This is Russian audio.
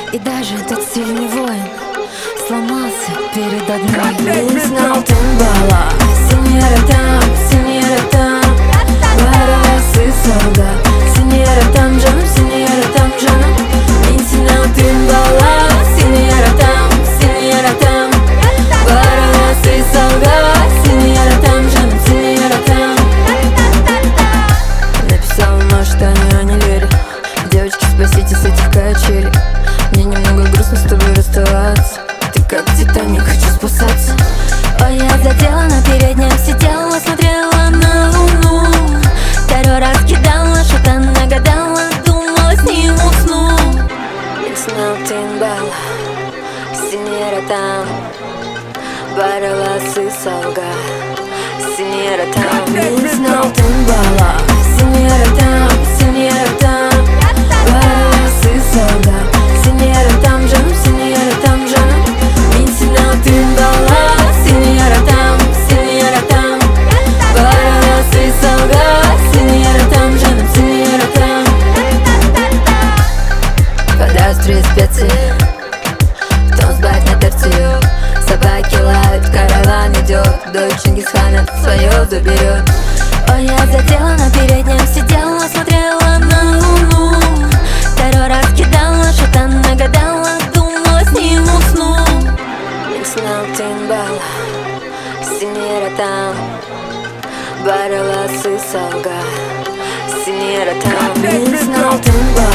И даже тот сильный воин сломался перед одной. Не знал Тимбала, синьора там, Варвасы солдат, синьора там жаным. Не знал Тимбала, синьора там, Варвасы солдат, синьора там жаным. Написал, может, они не верят. Девочки, спасите с этих качелей. Мне немного грустно с тобой расставаться. Ты как Титаник, хочу спасаться. Ой, я задела на переднем, сидела, смотрела на луну. Второй раз кидала, что-то нагадала, думала, с ним усну. Знал Тимбала, синьора там, Варвасы солдат, синьора там. Не знал Тимбала, синьора там, Варвасы солдат, синьора там жаным. Не знал Тимбала, синьора там, Варвасы солдат, синьора там жаным. Вода струит специи, тон сбавь на терцию. Собаки лают, караван идет, дочь Чингисхана свое заберет. Ой, я задела на переднем, сидела, смотрела на луну. Второй раз кидала, что-то нагадала, думала, с ним усну. Не знал Тимбала, синьора там, Варвасы солдат, синьора там. Не знал Тимбала.